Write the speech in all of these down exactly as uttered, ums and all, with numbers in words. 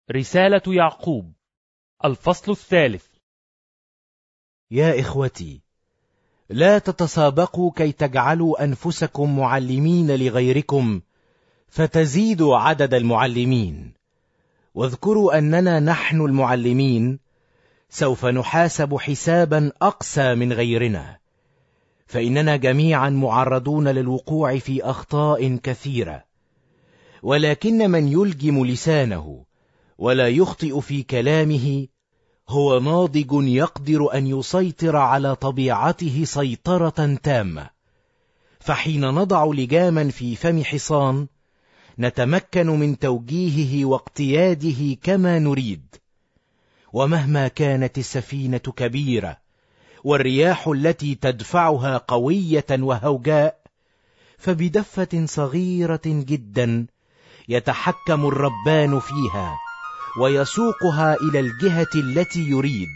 رسالة يعقوب الفصل الثالث. يا إخوتي، لا تتسابقوا كي تجعلوا أنفسكم معلمين لغيركم فتزيدوا عدد المعلمين، واذكروا أننا نحن المعلمين سوف نحاسب حسابا أقسى من غيرنا، فإننا جميعا معرضون للوقوع في أخطاء كثيرة. ولكن من يلجم لسانه ولا يخطئ في كلامه هو ناضج يقدر أن يسيطر على طبيعته سيطرة تامة. فحين نضع لجاما في فم حصان نتمكن من توجيهه واقتياده كما نريد. ومهما كانت السفينة كبيرة والرياح التي تدفعها قوية وهوجاء، فبدفة صغيرة جدا يتحكم الربان فيها ويسوقها إلى الجهة التي يريد.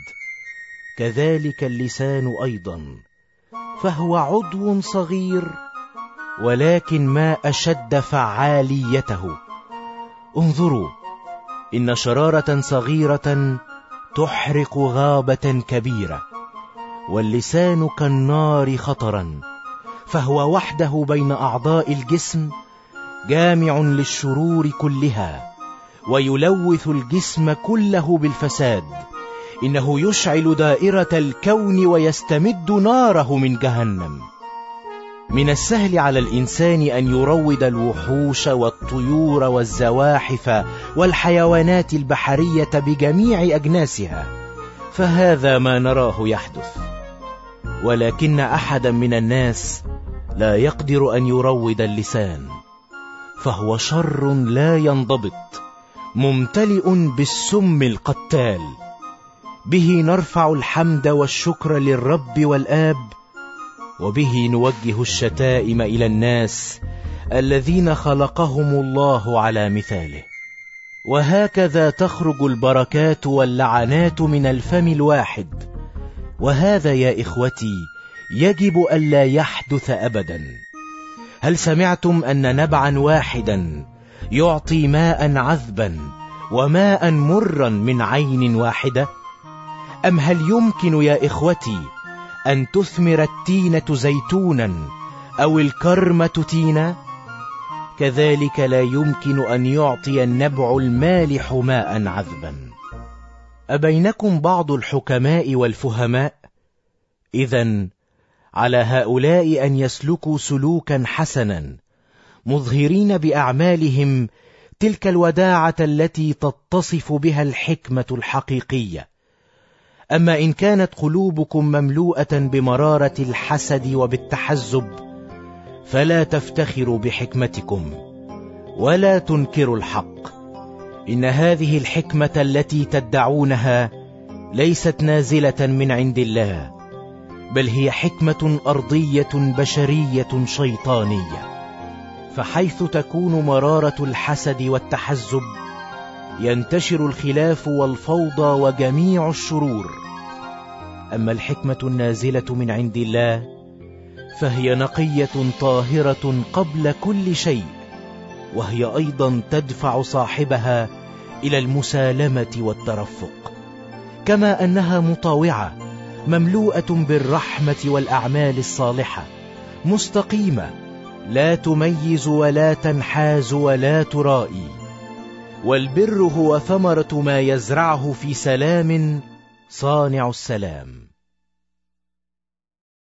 كذلك اللسان أيضا، فهو عضو صغير ولكن ما أشد فعاليته. انظروا، إن شرارة صغيرة تحرق غابة كبيرة، واللسان كالنار خطرا، فهو وحده بين أعضاء الجسم جامع للشرور كلها، ويلوث الجسم كله بالفساد. إنه يشعل دائرة الكون ويستمد ناره من جهنم. من السهل على الإنسان أن يروض الوحوش والطيور والزواحف والحيوانات البحرية بجميع أجناسها، فهذا ما نراه يحدث. ولكن أحدا من الناس لا يقدر أن يروض اللسان، فهو شر لا ينضبط، ممتلئ بالسم القتال. به نرفع الحمد والشكر للرب والآب، وبه نوجه الشتائم إلى الناس الذين خلقهم الله على مثاله. وهكذا تخرج البركات واللعنات من الفم الواحد، وهذا يا إخوتي يجب ألا يحدث أبدا. هل سمعتم أن نبعا واحدا يعطي ماء عذبا وماء مرا من عين واحدة؟ أم هل يمكن يا إخوتي أن تثمر التينة زيتونا أو الكرمة تينا؟ كذلك لا يمكن أن يعطي النبع المالح ماء عذبا. أبينكم بعض الحكماء والفهماء؟ إذن على هؤلاء أن يسلكوا سلوكا حسنا، مظهرين بأعمالهم تلك الوداعة التي تتصف بها الحكمة الحقيقية. أما إن كانت قلوبكم مملوءة بمرارة الحسد وبالتحزب، فلا تفتخروا بحكمتكم ولا تنكروا الحق. إن هذه الحكمة التي تدعونها ليست نازلة من عند الله، بل هي حكمة أرضية بشرية شيطانية. فحيث تكون مرارة الحسد والتحزب ينتشر الخلاف والفوضى وجميع الشرور. أما الحكمة النازلة من عند الله فهي نقية طاهرة قبل كل شيء، وهي أيضا تدفع صاحبها إلى المسالمة والترفق، كما أنها مطاوعة مملوءة بالرحمة والأعمال الصالحة، مستقيمة لا تميز ولا تنحاز ولا ترائي. والبر هو ثمرة ما يزرعه في سلام صانع السلام.